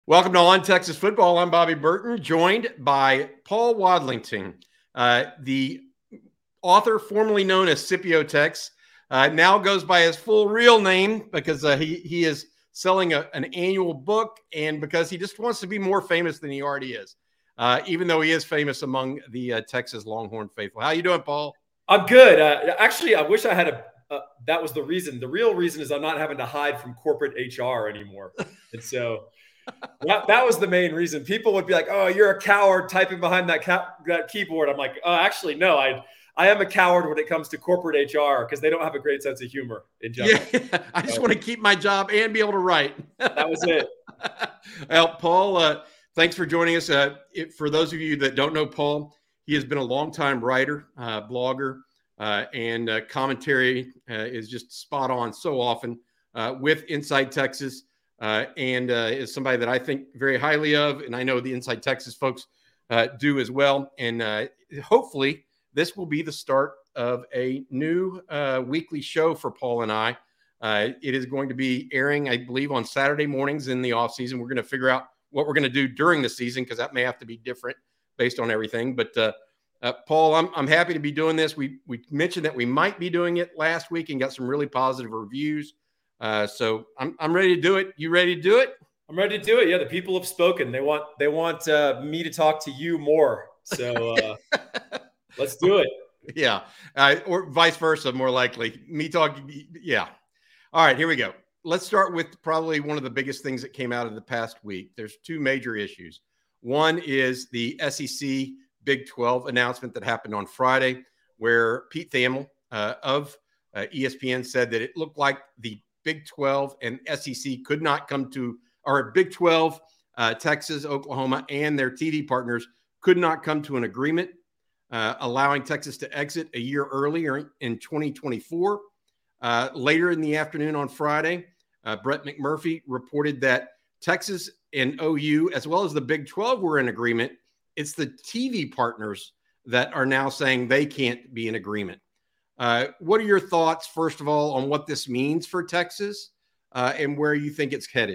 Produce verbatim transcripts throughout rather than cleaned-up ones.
Welcome to On Texas Football. I'm Bobby Burton, joined by Paul Wadlington, uh, the author formerly known as Scipio Tex, uh, now goes by his full real name because uh, he, he is selling a, an annual book and because he just wants to be more famous than he already is, uh, even though he is famous among the uh, Texas Longhorn faithful. How you doing, Paul? I'm good. Uh, actually, I wish I had a uh, – that was the reason. The real reason is I'm not having to hide from corporate H R anymore. And so – That, that was the main reason. People would be like, "Oh, you're a coward typing behind that ca- that keyboard." I'm like, "Oh, actually, no. I I am a coward when it comes to corporate H R because they don't have a great sense of humor in general." Yeah, I just so, want to keep my job and be able to write. That was it. Well, Paul, uh, thanks for joining us. Uh, it, for those of you that don't know Paul, he has been a longtime writer, uh, blogger, uh, and uh, commentary uh, is just spot on so often uh, with Inside Texas. Uh, and uh, is somebody that I think very highly of, and I know the Inside Texas folks uh, do as well. And uh, hopefully this will be the start of a new uh, weekly show for Paul and I. Uh, it is going to be airing, I believe, on Saturday mornings in the offseason. We're going to figure out what we're going to do during the season because that may have to be different based on everything. But uh, uh, Paul, I'm I'm happy to be doing this. We we mentioned that we might be doing it last week and got some really positive reviews. Uh, so I'm I'm ready to do it. You ready to do it? I'm ready to do it. Yeah, the people have spoken. They want they want uh, me to talk to you more. So uh, let's do it. Yeah, uh, or vice versa, more likely. Me talking. Yeah. All right, here we go. Let's start with probably one of the biggest things that came out of the past week. There's two major issues. One is the S E C Big twelve announcement that happened on Friday, where Pete Thamel uh, of uh, E S P N said that it looked like the Big twelve and S E C could not come to, or Big twelve, uh, Texas, Oklahoma, and their T V partners could not come to an agreement, uh, allowing Texas to exit a year earlier in twenty twenty-four. Uh, later in the afternoon on Friday, uh, Brett McMurphy reported that Texas and O U, as well as the Big twelve, were in agreement. It's the T V partners that are now saying they can't be in agreement. Uh, what are your thoughts, first of all, on what this means for Texas uh, and where you think it's headed?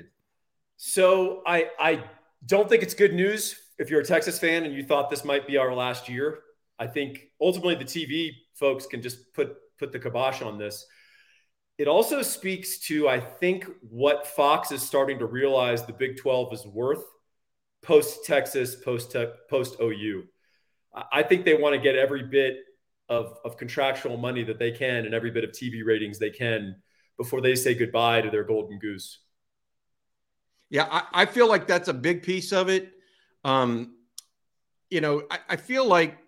So I, I don't think it's good news if you're a Texas fan and you thought this might be our last year. I think ultimately the T V folks can just put, put the kibosh on this. It also speaks to, I think, what Fox is starting to realize the Big twelve is worth post-Texas, post-O U. I think they want to get every bit Of, of contractual money that they can and every bit of T V ratings they can before they say goodbye to their golden goose. Yeah, I, I feel like that's a big piece of it. Um, you know, I, I feel like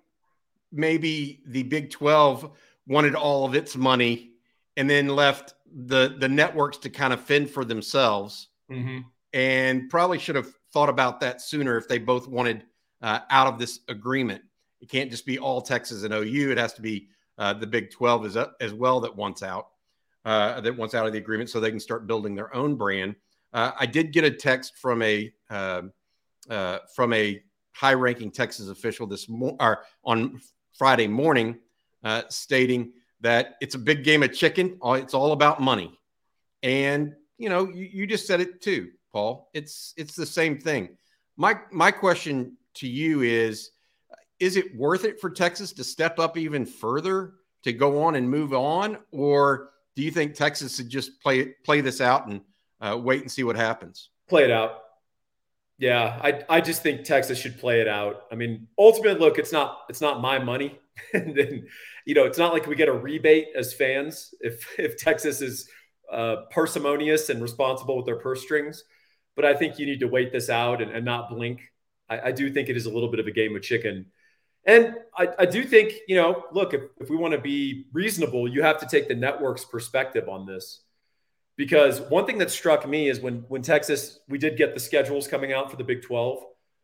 maybe the Big twelve wanted all of its money and then left the, the networks to kind of fend for themselves, mm-hmm. and probably should have thought about that sooner if they both wanted uh, out of this agreement. It can't just be all Texas and O U. It has to be uh, the Big twelve as, uh, as well that wants out, uh, that wants out of the agreement so they can start building their own brand. Uh, I did get a text from a uh, uh, from a high-ranking Texas official this mo- or on Friday morning uh, stating that it's a big game of chicken. It's all about money. And, you know, you, you just said it too, Paul. It's it's the same thing. My my question to you is, is it worth it for Texas to step up even further to go on and move on? Or do you think Texas should just play play this out and uh, wait and see what happens? Play it out. Yeah, I I just think Texas should play it out. I mean, ultimately, look, it's not it's not my money. And then, you know, it's not like we get a rebate as fans if if Texas is uh, parsimonious and responsible with their purse strings. But I think you need to wait this out and, and not blink. I, I do think it is a little bit of a game of chicken. And I, I do think, you know, look, if, if we want to be reasonable, you have to take the network's perspective on this. Because one thing that struck me is when, when Texas, we did get the schedules coming out for the Big twelve.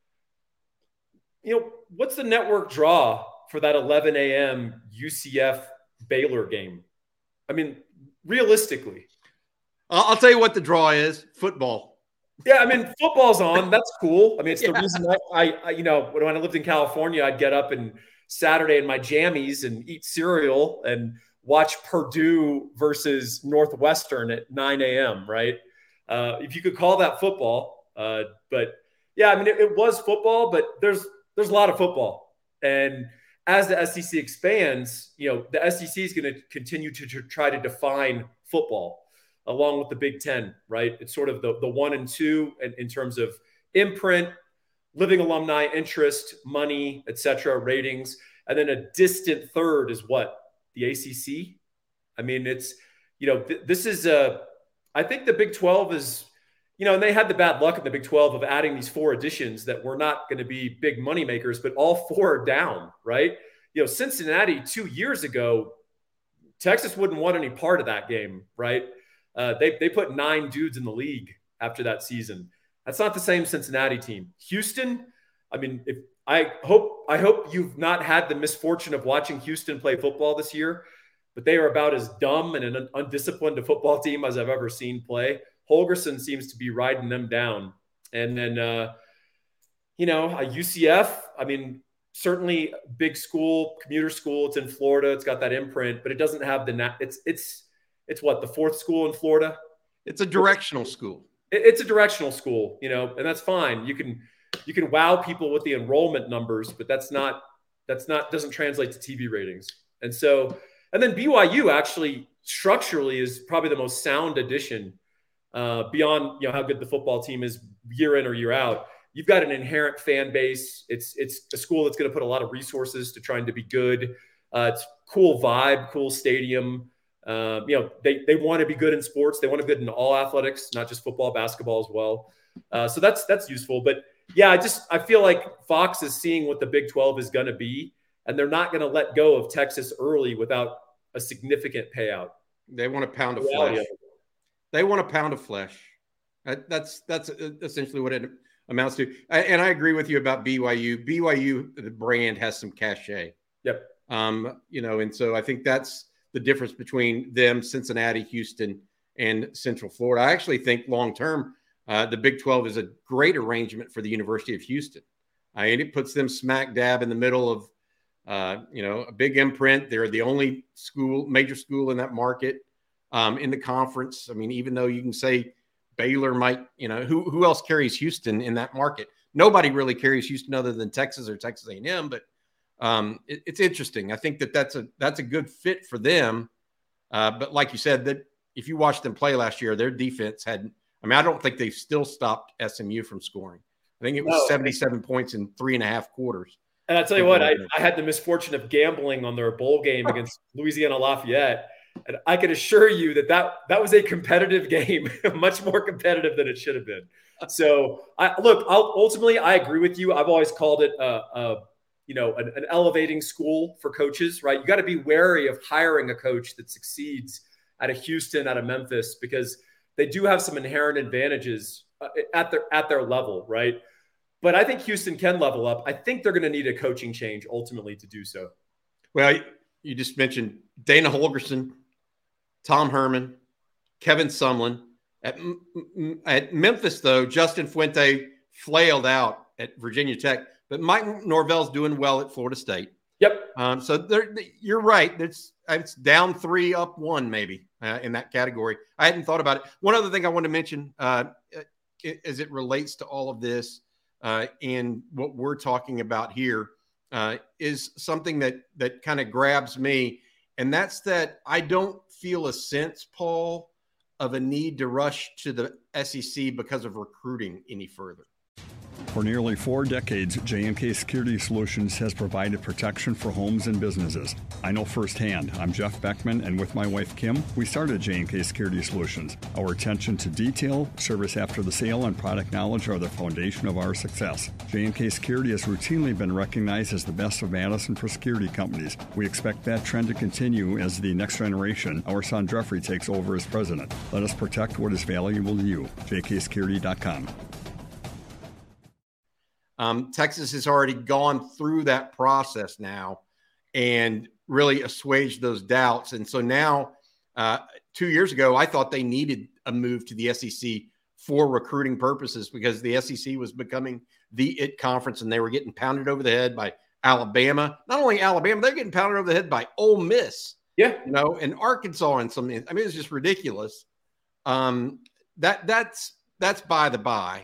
You know, what's the network draw for that eleven a.m. U C F Baylor game? I mean, realistically. I'll tell you what the draw is: football. Yeah, I mean, football's on. That's cool. I mean, it's yeah. the reason I, I, you know, when I lived in California, I'd get up and Saturday in my jammies and eat cereal and watch Purdue versus Northwestern at nine a.m., right? Uh, if you could call that football, Uh, but yeah, I mean, it, it was football, but there's there's a lot of football. And as the S E C expands, you know, the S E C is going to continue to, to try to define football along with the Big Ten, right? It's sort of the, the one and two in, in terms of imprint, living alumni interest, money, et cetera, ratings. And then a distant third is what? The A C C? I mean, it's, you know, th- this is a, I think the Big twelve is, you know, and they had the bad luck in the Big twelve of adding these four additions that were not going to be big money makers, but all four are down, right? You know, Cincinnati two years ago, Texas wouldn't want any part of that game, right? Uh, they, they put nine dudes in the league after that season. That's not the same Cincinnati team. Houston, I mean, if I hope I hope you've not had the misfortune of watching Houston play football this year, but they are about as dumb and an undisciplined a football team as I've ever seen play. Holgorsen seems to be riding them down. And then, uh, you know, a U C F, I mean, certainly big school, commuter school. It's in Florida. It's got that imprint, but it doesn't have the na- – it's it's it's what, the fourth school in Florida? It's a directional school. It, it's a directional school, you know, and that's fine. You can you can wow people with the enrollment numbers, but that's not – that's not – doesn't translate to T V ratings. And so – and then B Y U actually structurally is probably the most sound addition uh, beyond, you know, how good the football team is year in or year out. You've got an inherent fan base. It's it's a school that's going to put a lot of resources to trying to be good. Uh, it's cool vibe, cool stadium. Uh, you know, they they want to be good in sports. They want to be good in all athletics, not just football, basketball as well. Uh, so that's that's useful. But yeah, I just I feel like Fox is seeing what the Big twelve is going to be, and they're not going to let go of Texas early without a significant payout. They want a pound of flesh. They want a pound of flesh. That, that's that's essentially what it amounts to. And I agree with you about B Y U. B Y U, the brand, has some cachet. Yep. Um, you know, and so I think that's the difference between them, Cincinnati, Houston, and Central Florida. I actually think long-term, uh, the Big twelve is a great arrangement for the University of Houston. I mean, it puts them smack dab in the middle of, uh, you know, a big imprint. They're the only school, major school in that market um, in the conference. I mean, even though you can say Baylor might, you know, who who else carries Houston in that market? Nobody really carries Houston other than Texas or Texas A and M. But um, it, it's interesting. I think that that's a that's a good fit for them. Uh, but like you said, that if you watched them play last year, their defense had. I mean, I don't think they've still stopped S M U from scoring. I think it was no. seventy-seven points in three and a half quarters. And I'll tell you what, I, I had the misfortune of gambling on their bowl game against Louisiana Lafayette. And I can assure you that that, that was a competitive game, much more competitive than it should have been. So, I, look, I'll, ultimately, I agree with you. I've always called it a, a you know, an, an elevating school for coaches, right? You got to be wary of hiring a coach that succeeds out of Houston, out of Memphis, because they do have some inherent advantages at their at their level, right? But I think Houston can level up. I think they're going to need a coaching change ultimately to do so. Well, you just mentioned Dana Holgorsen, Tom Herman, Kevin Sumlin. At, at Memphis, though, Justin Fuente flailed out at Virginia Tech, but Mike Norvell's doing well at Florida State. Yep. Um, so you're right. It's, it's down three, up one, maybe uh, in that category. I hadn't thought about it. One other thing I want to mention uh, as it relates to all of this uh, and what we're talking about here uh, is something that that kind of grabs me, and that's that I don't feel a sense, Paul, of a need to rush to the S E C because of recruiting any further. For nearly four decades, J M K Security Solutions has provided protection for homes and businesses. I know firsthand. I'm Jeff Beckman, and with my wife, Kim, we started J M K Security Solutions. Our attention to detail, service after the sale, and product knowledge are the foundation of our success. J M K Security has routinely been recognized as the best of Madison for security companies. We expect that trend to continue as the next generation, our son Jeffrey, takes over as president. Let us protect what is valuable to you. j k security dot com. Um, Texas has already gone through that process now and really assuaged those doubts. And so now, uh, two years ago, I thought they needed a move to the S E C for recruiting purposes because the S E C was becoming the it conference and they were getting pounded over the head by Alabama. Not only Alabama, they're getting pounded over the head by Ole Miss. Yeah. You know, and Arkansas and some, I mean, it's just ridiculous. Um, that that's, that's by the by.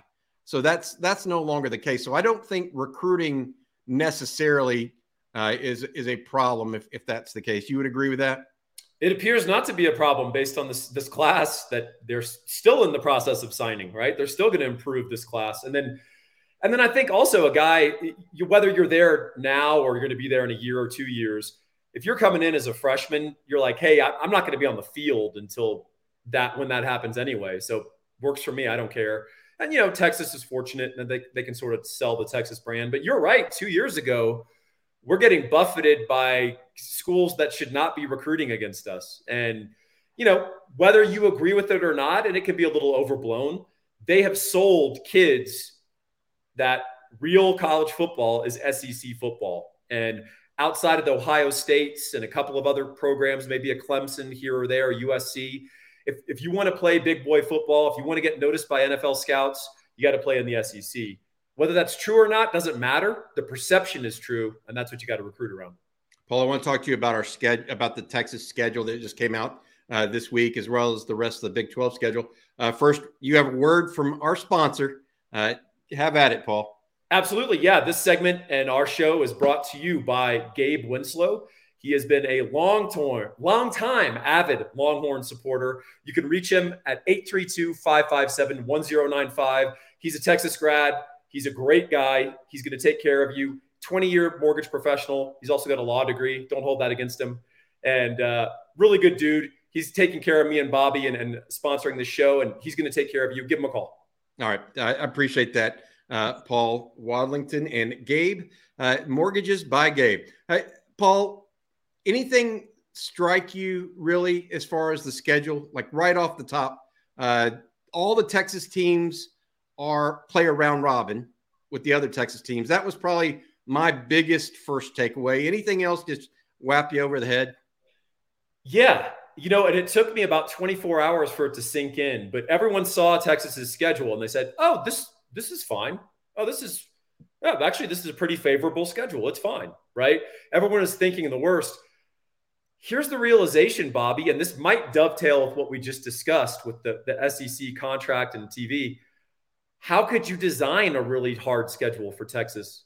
So that's that's no longer the case. So I don't think recruiting necessarily uh, is is a problem if if that's the case. You would agree with that? It appears not to be a problem based on this this class that they're still in the process of signing, right? They're still going to improve this class. And then and then I think also a guy, you, whether you're there now or you're going to be there in a year or two years, if you're coming in as a freshman, you're like, hey, I, I'm not going to be on the field until that when that happens anyway. So works for me. I don't care. And, you know, Texas is fortunate that they, they can sort of sell the Texas brand. But you're right. Two years ago, we're getting buffeted by schools that should not be recruiting against us. And, you know, whether you agree with it or not, and it can be a little overblown, they have sold kids that real college football is S E C football. And outside of the Ohio States and a couple of other programs, maybe a Clemson here or there, U S C, if, if you want to play big boy football, if you want to get noticed by N F L scouts, you got to play in the S E C. Whether that's true or not doesn't matter. The perception is true, and that's what you got to recruit around. Paul, I want to talk to you about our schedule, about the Texas schedule that just came out uh, this week, as well as the rest of the Big twelve schedule. Uh, first, you have a word from our sponsor. Uh, have at it, Paul. Absolutely. Yeah. This segment and our show is brought to you by Gabe Winslow. He has been a long time, long time avid Longhorn supporter. You can reach him at eight three two, five five seven, one zero nine five. He's a Texas grad. He's a great guy. He's going to take care of you. twenty-year mortgage professional. He's also got a law degree. Don't hold that against him. And uh, really good dude. He's taking care of me and Bobby and, and sponsoring the show, and he's going to take care of you. Give him a call. All right. I appreciate that, uh, Paul Wadlington and Gabe. Uh, Mortgages by Gabe. Uh, Paul, anything strike you really as far as the schedule? Like right off the top, uh, all the Texas teams are play a round robin with the other Texas teams. That was probably my biggest first takeaway. Anything else just whap you over the head? Yeah. You know, and it took me about twenty-four hours for it to sink in, but everyone saw Texas's schedule and they said, oh, this, this is fine. Oh, this is, yeah, actually, this is a pretty favorable schedule. It's fine, right? Everyone is thinking the worst. Here's the realization, Bobby, and this might dovetail with what we just discussed with the, the S E C contract and T V. How could you design a really hard schedule for Texas?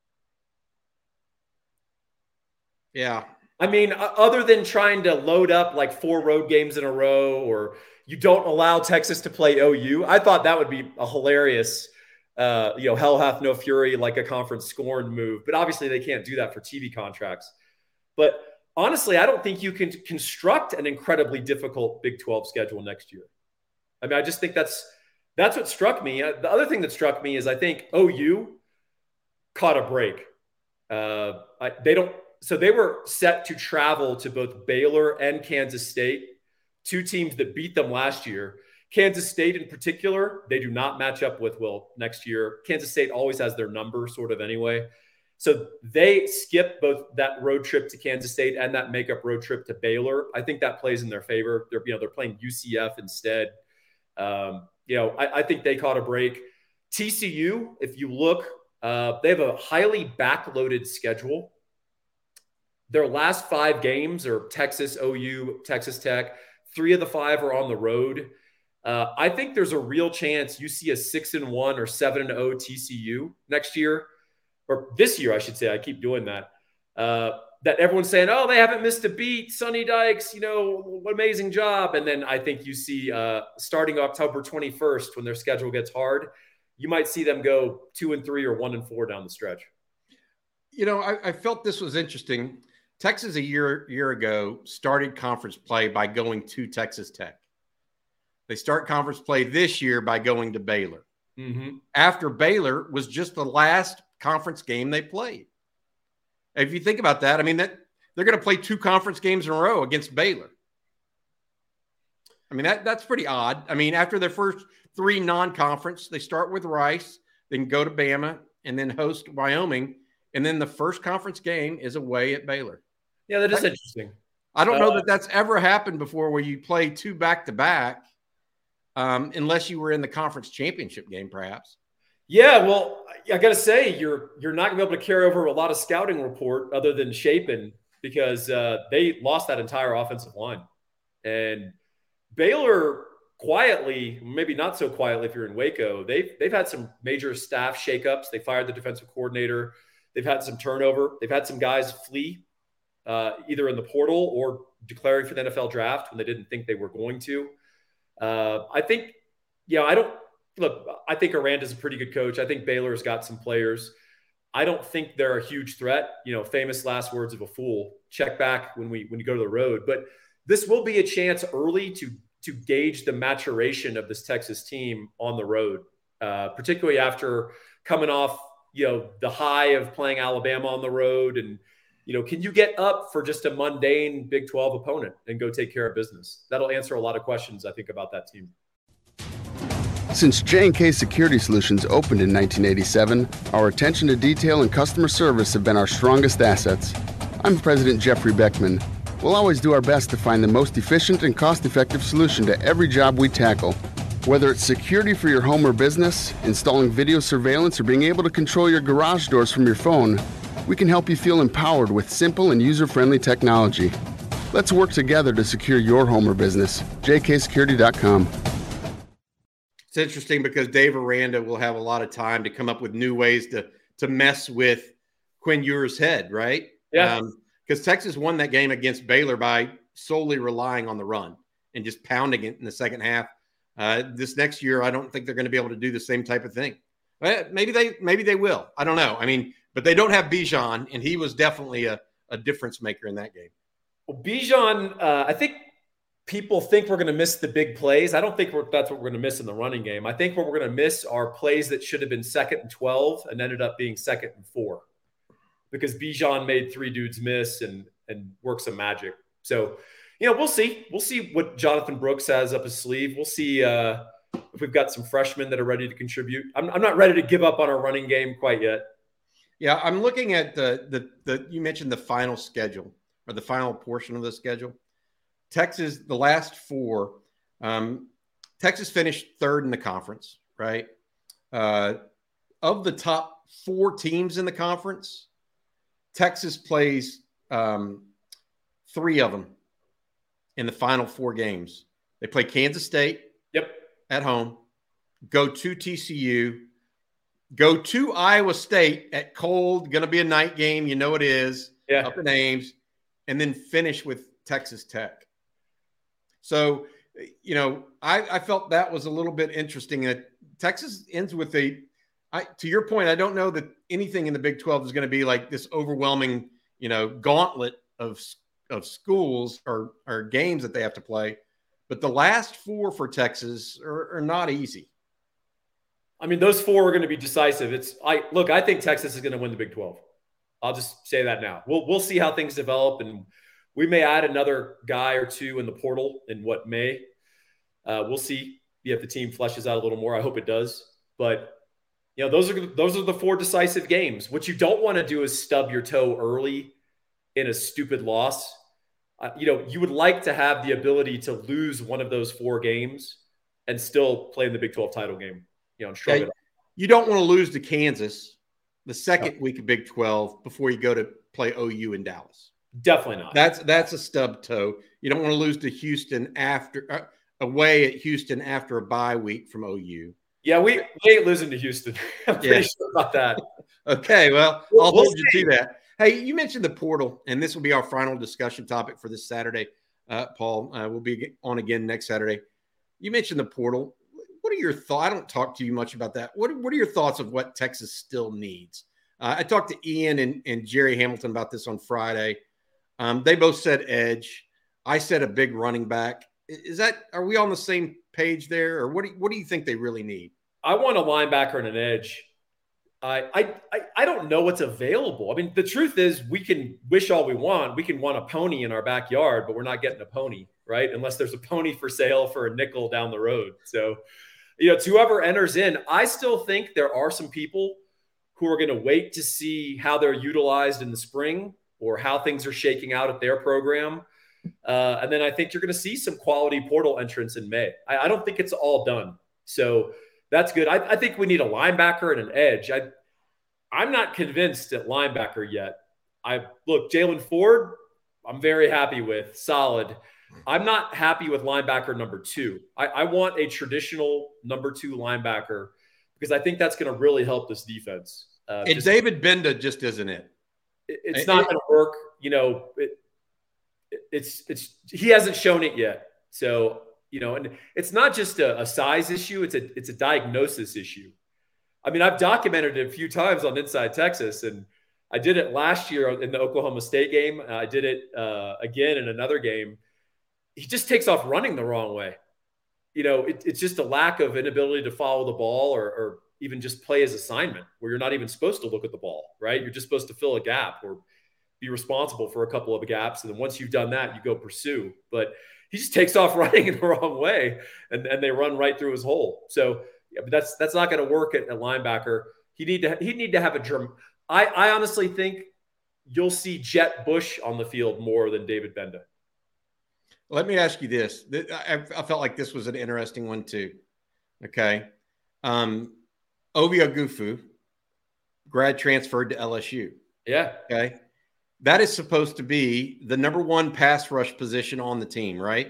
Yeah. I mean, other than trying to load up like four road games in a row, or you don't allow Texas to play O U, I thought that would be a hilarious, uh, you know, hell hath no fury, like a conference scorned move. But obviously they can't do that for T V contracts. But honestly, I don't think you can construct an incredibly difficult Big twelve schedule next year. I mean, I just think that's that's what struck me. The other thing that struck me is I think O U caught a break. Uh, I, they don't. So they were set to travel to both Baylor and Kansas State, two teams that beat them last year. Kansas State in particular, they do not match up with Will next year. Kansas State always has their number sort of anyway. So they skip both that road trip to Kansas State and that makeup road trip to Baylor. I think that plays in their favor. They're, you know, they're playing U C F instead. Um, you know, I, I think they caught a break. T C U, if you look, uh, they have a highly backloaded schedule. Their last five games are Texas, O U, Texas Tech. Three of the five are on the road. Uh, I think there's a real chance you see a six and one or seven and oh T C U next year, or this year, I should say. I keep doing that. Uh, that everyone's saying, oh, they haven't missed a beat. Sonny Dykes, you know, what amazing job. And then I think you see uh, starting October twenty-first, when their schedule gets hard, you might see them go two and three or one and four down the stretch. You know, I, I felt this was interesting. Texas a year year ago started conference play by going to Texas Tech. They start conference play this year by going to Baylor. Mm-hmm. After Baylor was just the last conference game they played. If you think about that, I mean, that they're going to play two conference games in a row against Baylor. I mean, that that's pretty odd. I mean, after their first three non-conference, they start with Rice, then go to Bama, and then host Wyoming. And then the first conference game is away at Baylor. Yeah, that is I, interesting. I don't know uh, that that's ever happened before where you play two back-to-back, um, unless you were in the conference championship game, perhaps. Yeah, well, I got to say, you're you're not going to be able to carry over a lot of scouting report other than Shapen, because uh, they lost that entire offensive line. And Baylor, quietly, maybe not so quietly if you're in Waco, they've, they've had some major staff shakeups. They fired the defensive coordinator. They've had some turnover. They've had some guys flee uh, either in the portal or declaring for the N F L draft when they didn't think they were going to. Uh, I think, yeah, I don't look, I think Aranda's a pretty good coach. I think Baylor's got some players. I don't think they're a huge threat, you know, famous last words of a fool. Check back when we, when you go to the road, but this will be a chance early to, to gauge the maturation of this Texas team on the road, uh, particularly after coming off, you know, the high of playing Alabama on the road. And, you know, can you get up for just a mundane Big twelve opponent and go take care of business? That'll answer a lot of questions, I think, about that team. Since J and K Security Solutions opened in nineteen eighty-seven, our attention to detail and customer service have been our strongest assets. I'm President Jeffrey Beckman. We'll always do our best to find the most efficient and cost-effective solution to every job we tackle. Whether it's security for your home or business, installing video surveillance, or being able to control your garage doors from your phone, we can help you feel empowered with simple and user-friendly technology. Let's work together to secure your home or business. J K security dot com. It's interesting because Dave Aranda will have a lot of time to come up with new ways to to mess with Quinn Ewers' head, right? Yeah. Um, because Texas won that game against Baylor by solely relying on the run and just pounding it in the second half. Uh, this next year, I don't think they're going to be able to do the same type of thing. Well, maybe they maybe they will. I don't know. I mean, but they don't have Bijan, and he was definitely a, a difference maker in that game. Well, Bijan, uh, I think people think we're going to miss the big plays. I don't think we're, that's what we're going to miss in the running game. I think what we're going to miss are plays that should have been second and twelve and ended up being second and four. Because Bijan made three dudes miss and and work some magic. So, you know, we'll see. We'll see what Jonathan Brooks has up his sleeve. We'll see uh, if we've got some freshmen that are ready to contribute. I'm, I'm not ready to give up on our running game quite yet. Yeah, I'm looking at the, the the you mentioned the final schedule or the final portion of the schedule. Texas, the last four, um, Texas finished third in the conference, right? Uh, of the top four teams in the conference, Texas plays um, three of them in the final four games. They play Kansas State yep. at home, go to T C U, go to Iowa State at cold, going to be a night game. You know it is, yeah. up in Ames, and then finish with Texas Tech. So, you know, I, I felt that was a little bit interesting that Texas ends with a I, to your point, I don't know that anything in the Big twelve is going to be like this overwhelming, you know, gauntlet of of schools or, or games that they have to play. But the last four for Texas are, are not easy. I mean, those four are going to be decisive. It's I look, I think Texas is going to win the Big twelve. I'll just say that now. We'll we'll see how things develop, and we may add another guy or two in the portal in what May. Uh, we'll see if the team fleshes out a little more. I hope it does, but. You know, those are those are the four decisive games. What you don't want to do is stub your toe early in a stupid loss. Uh, you know, you would like to have the ability to lose one of those four games and still play in the Big twelve title game. You know, and shrug yeah, it off. You don't want to lose to Kansas the second no. week of Big twelve before you go to play O U in Dallas. Definitely not. That's that's a stub toe. You don't want to lose to Houston after uh, away at Houston after a bye week from O U. Yeah, we, we ain't losing to Houston. I'm pretty yeah. sure about that. Okay, well, we'll I'll we'll hold see. you to that. Hey, you mentioned the portal, and this will be our final discussion topic for this Saturday, uh, Paul. Uh, we'll be on again next Saturday. You mentioned the portal. What are your thoughts? I don't talk to you much about that. What, what are your thoughts of what Texas still needs? Uh, I talked to Ian and, and Jerry Hamilton about this on Friday. Um, they both said edge. I said a big running back. Is that, are we on the same page there, or what do you, what do you think they really need? I want a linebacker and an edge. I, I I I don't know what's available. I mean, the truth is we can wish all we want. We can want a pony in our backyard, but we're not getting a pony, right? Unless there's a pony for sale for a nickel down the road. So, you know, to whoever enters in, I still think there are some people who are going to wait to see how they're utilized in the spring or how things are shaking out at their program. Uh, and then I think you're going to see some quality portal entrants in May. I, I don't think it's all done. So, that's good. I, I think we need a linebacker and an edge. I, I'm not convinced at linebacker yet. I look, Jalen Ford, I'm very happy with. Solid. I'm not happy with linebacker number two. I, I want a traditional number two linebacker because I think that's going to really help this defense. Uh, and just, David Benda just isn't it. it it's not going to work. You know, it, it, it's it's he hasn't shown it yet. So, you know, and it's not just a, a size issue. It's a it's a diagnosis issue. I mean, I've documented it a few times on Inside Texas, and I did it last year in the Oklahoma State game. I did it uh, again in another game. He just takes off running the wrong way. You know, it, it's just a lack of inability to follow the ball or, or even just play his assignment where you're not even supposed to look at the ball, right? You're just supposed to fill a gap or be responsible for a couple of gaps. And then once you've done that, you go pursue. But he just takes off running in the wrong way, and, and they run right through his hole. So yeah, but that's that's not going to work at a linebacker. He need to he need to have a germ. I, I honestly think you'll see Jet Bush on the field more than David Benda. Let me ask you this. I, I felt like this was an interesting one too. Okay. Um, Ovie Oghoufo, grad transferred to L S U. Yeah. Okay. That is supposed to be the number one pass rush position on the team, right?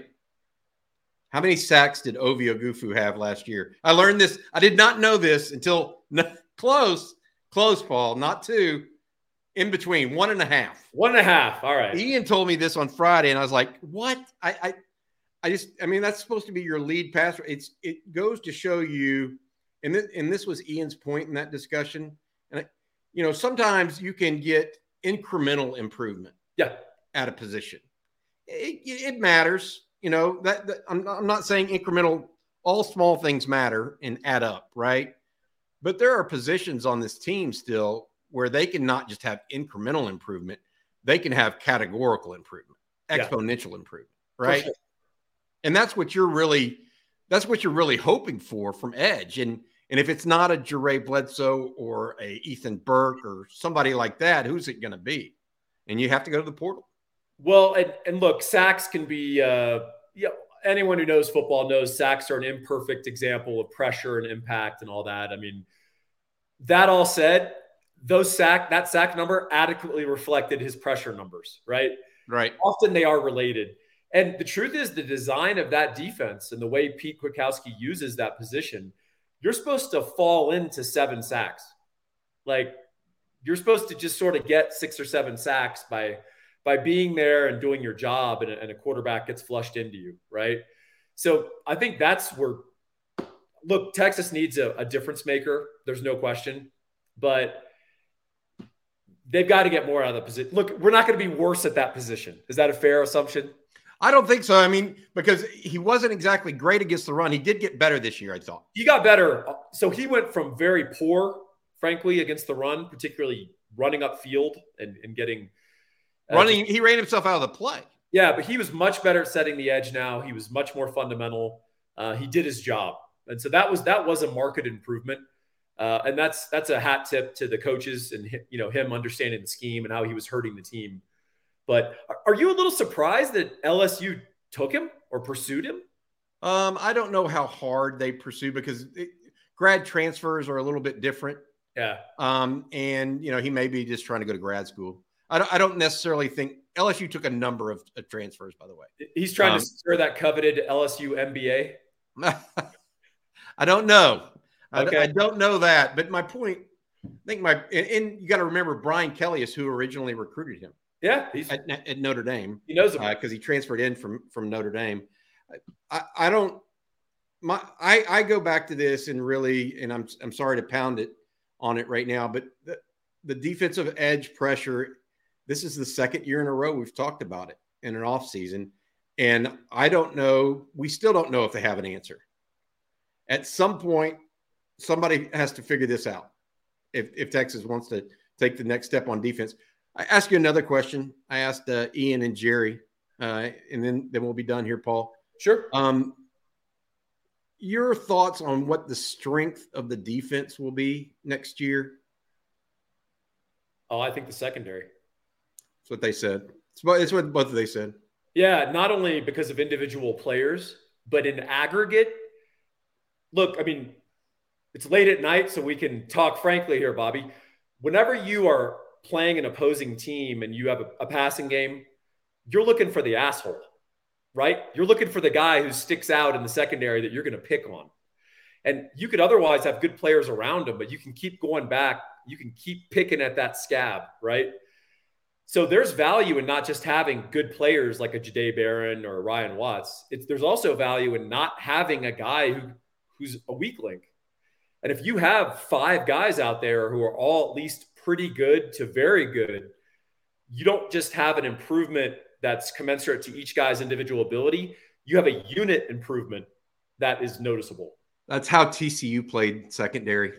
How many sacks did Ovie Oghoufo have last year? I learned this. I did not know this until no, close, close, Paul, not two. In between, one and a half. One and a half. All right. Ian told me this on Friday, and I was like, what? I I, I just, I mean, that's supposed to be your lead passer. It's It goes to show you, and, th- and this was Ian's point in that discussion. And, I, you know, sometimes you can get incremental improvement yeah. at a position. It, it matters. You know, that, that I'm, I'm not saying incremental, all small things matter and add up, right? But there are positions on this team still where they can not just have incremental improvement, they can have categorical improvement, exponential yeah. improvement, right? Sure. And that's what you're really, that's what you're really hoping for from edge. And and if it's not a Jure Bledsoe or a Ethan Burke or somebody like that, who's it going to be? And you have to go to the portal. Well, and, and look, sacks can be, uh, you know, anyone who knows football knows sacks are an imperfect example of pressure and impact and all that. I mean, that all said, those sack, that sack number adequately reflected his pressure numbers, right? Right. Often they are related. And the truth is the design of that defense and the way Pete Kwiatkowski uses that position, you're supposed to fall into seven sacks. Like you're supposed to just sort of get six or seven sacks by, by being there and doing your job, and a, and a quarterback gets flushed into you, right? So I think that's where, look, Texas needs a, a difference maker. There's no question. But they've got to get more out of the position. Look, we're not going to be worse at that position. Is that a fair assumption? I don't think so. I mean, because he wasn't exactly great against the run. He did get better this year, I thought. He got better. So he went from very poor, frankly, against the run, particularly running upfield and, and getting uh, – running. He ran himself out of the play. Yeah, but he was much better at setting the edge now. He was much more fundamental. Uh, he did his job. And so that was that was a marked improvement. Uh, and that's that's a hat tip to the coaches and, you know, him understanding the scheme and how he was hurting the team. But are you a little surprised that L S U took him or pursued him? Um, I don't know how hard they pursued because it, grad transfers are a little bit different. Yeah. Um, and, you know, he may be just trying to go to grad school. I don't, I don't necessarily think L S U took a number of, of transfers, by the way. He's trying um, to secure that coveted L S U M B A. I don't know. Okay. I, I don't know that. But my point, I think my, and, and you got to remember Brian Kelly is who originally recruited him. Yeah. He's at, at Notre Dame. He knows him because uh, he transferred in from, from Notre Dame. I, I don't, my, I, I go back to this and really, and I'm, I'm sorry to pound it on it right now, but the, the defensive edge pressure, this is the second year in a row we've talked about it in an off season. And I don't know, we still don't know if they have an answer. At some point, somebody has to figure this out. If, if Texas wants to take the next step on defense. I ask you another question. I asked uh, Ian and Jerry, uh, and then, then we'll be done here, Paul. Sure. Um, your thoughts on what the strength of the defense will be next year? Oh, I think the secondary. That's what they said. It's what, it's what both of they said. Yeah, not only because of individual players, but in aggregate. Look, I mean, it's late at night, so we can talk frankly here, Bobby. Whenever you are playing an opposing team and you have a, a passing game, you're looking for the asshole, right? You're looking for the guy who sticks out in the secondary that you're going to pick on. And you could otherwise have good players around him, but you can keep going back. You can keep picking at that scab, right? So there's value in not just having good players like a Jahdae Barron or a Ryan Watts. It's, there's also value in not having a guy who, who's a weak link. And if you have five guys out there who are all at least pretty good to very good, you don't just have an improvement that's commensurate to each guy's individual ability. You have a unit improvement that is noticeable. That's how T C U played secondary.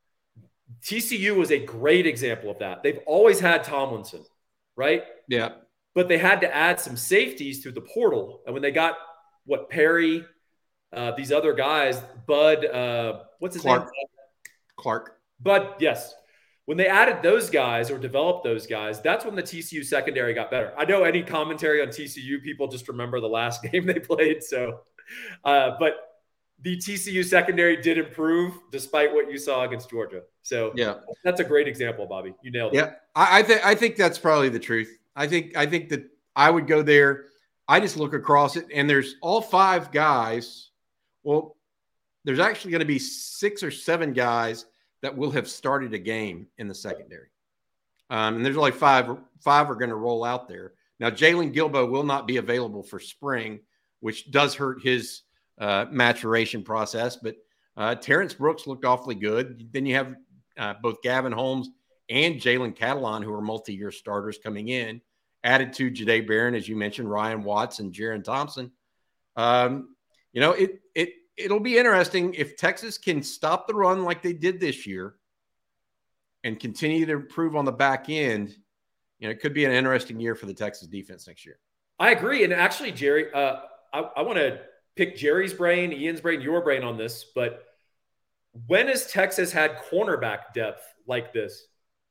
T C U was a great example of that. They've always had Tomlinson, right? Yeah. But they had to add some safeties through the portal. And when they got, what, Perry, uh, these other guys, Bud, uh, what's his Clark. name? Clark. Bud, yes. When they added those guys or developed those guys, that's when the T C U secondary got better. I know any commentary on T C U, people just remember the last game they played. So, uh, but the T C U secondary did improve despite what you saw against Georgia. So yeah, that's a great example, Bobby. You nailed it. Yeah, I, I think I think that's probably the truth. I think I think that I would go there. I just look across it, and there's all five guys. Well, there's actually going to be six or seven guys that will have started a game in the secondary, um, and there's only five. Five are going to roll out there now. Jalen Gilbo will not be available for spring, which does hurt his uh, maturation process. But uh, Terrence Brooks looked awfully good. Then you have uh, both Gavin Holmes and Jalen Catalon, who are multi-year starters coming in, added to Jahdae Barron, as you mentioned, Ryan Watts and Jaron Thompson. Um, you know, it it it'll be interesting if Texas can stop the run like they did this year and continue to improve on the back end. You know, it could be an interesting year for the Texas defense next year. I agree. And actually, Jerry, uh, I, I want to pick Jerry's brain, Ian's brain, your brain on this. But when has Texas had cornerback depth like this?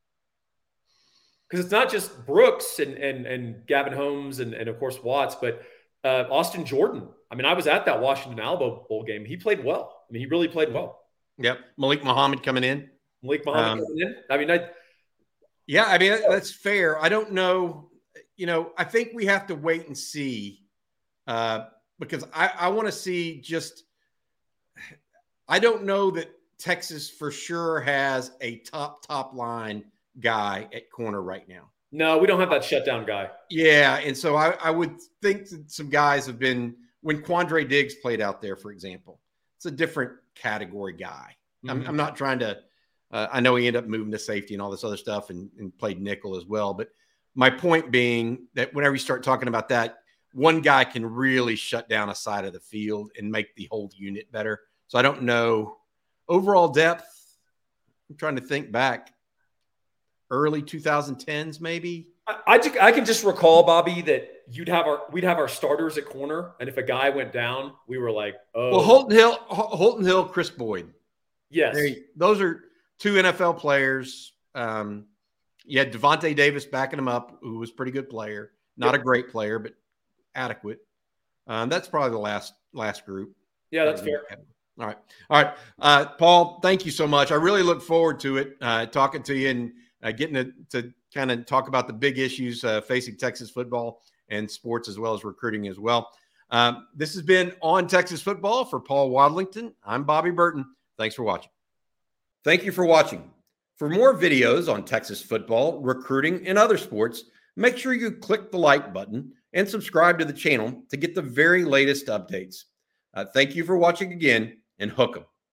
Because it's not just Brooks and and, and Gavin Holmes and, and, of course, Watts, but uh, Austin Jordan. I mean, I was at that Washington Alamo Bowl game. He played well. I mean, he really played well. Yep. Malik Muhammad coming in. Malik Muhammad um, coming in. I mean, I – Yeah, I mean, that's fair. I don't know. You know, I think we have to wait and see uh, because I, I want to see just – I don't know that Texas for sure has a top, top line guy at corner right now. No, we don't have that shutdown guy. Yeah, and so I, I would think that some guys have been – when Quandre Diggs played out there, for example, it's a different category guy. Mm-hmm. I'm, I'm not trying to – Uh, I know he ended up moving to safety and all this other stuff and, and played nickel as well. But my point being that whenever you start talking about that, one guy can really shut down a side of the field and make the whole unit better. So I don't know. Overall depth, I'm trying to think back. Early twenty tens maybe? I, I, just, I can just recall, Bobby, that you'd have our we'd have our starters at corner. And if a guy went down, we were like, oh. Well, Holton Hill, Holton Hill, Chris Boyd. Yes. They, those are – two N F L players. Um, you had Devontae Davis backing him up, who was a pretty good player. Not yep. a great player, but adequate. Um, that's probably the last last group. Yeah, that's fair. All right. All right. Uh, Paul, thank you so much. I really look forward to it, uh, talking to you and uh, getting to, to kind of talk about the big issues uh, facing Texas football and sports as well as recruiting as well. Um, this has been On Texas Football for Paul Wadlington. I'm Bobby Burton. Thanks for watching. Thank you for watching. For more videos on Texas football, recruiting, and other sports, make sure you click the like button and subscribe to the channel to get the very latest updates. Uh, thank you for watching again, and hook 'em.